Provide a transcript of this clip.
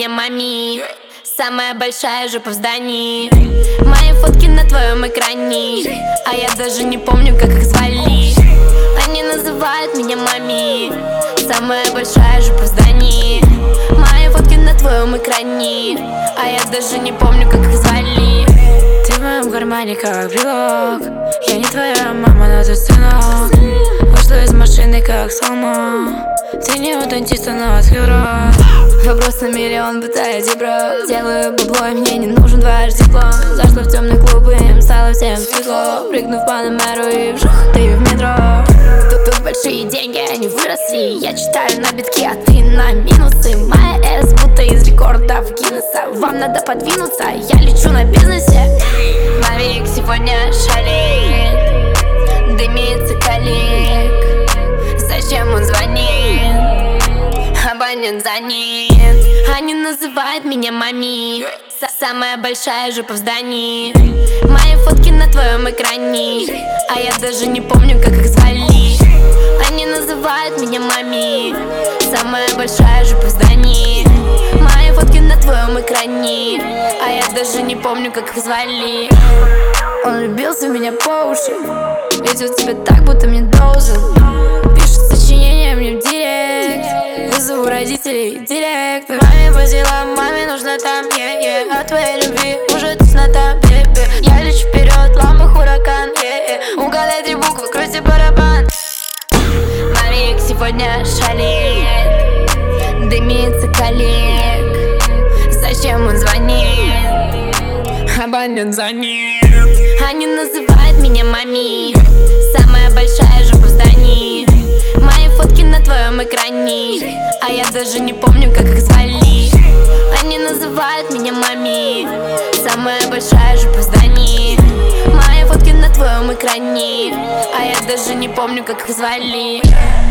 меня мами. Самая большая жопа в здании. Мои фотки на твоем экране, а я даже не помню, как их звали. Они называют меня мами. Самая большая жопа в здании. Мои фотки на твоем экране, а я даже не помню, как их звали. Ты в моем кармане как брелок. Я не твоя мама, но ты сынок. Вышла из машины как слома. Ты не у дантиста, но открыл рот. Вопрос на миллион, бытая дебра. Делаю бабло, и мне не нужен дважды диплом. Зашла в темный клуб, и им стало всем светло. Прыгнув в Панамеру и вжух, ты в метро. Тут большие деньги, они выросли. Я читаю на битки, а ты на минусы. Моя S будто из рекордов Гиннесса. Вам надо подвинуться, я лечу на бизнесе. Мавик сегодня шалит, дымится коллег. Зачем он звонит? Абонент занят. Они называют меня мами. Самая большая жопа в здании. Мои фотки на твоем экране, а я даже не помню, как их звали. Они называют меня мами. Самая большая жопа в здании. Мои фотки на твоем экране, а я даже не помню, как их звали. Он влюбился в меня по уши, ведет себя так, будто мне должен. Пишет сочинения мне в директ. Вызову родителей директор. Маме по делам, маме нужно там, От твоей любви уже теснота, бебе. Я лечу вперед, ламбо хуракан, Угадай 3 буквы, крути барабан. Мавик сегодня шалит, дымится коллег. Зачем он звонит? Абонент занят. Они называют меня мами. Самая большая жопа в здании. Мои фотки на твоем экране, а я даже не помню, как их звали. Они называют меня мами. Самая большая жопа в здании. Мои фотки на твоем экране, а я даже не помню, как их звали.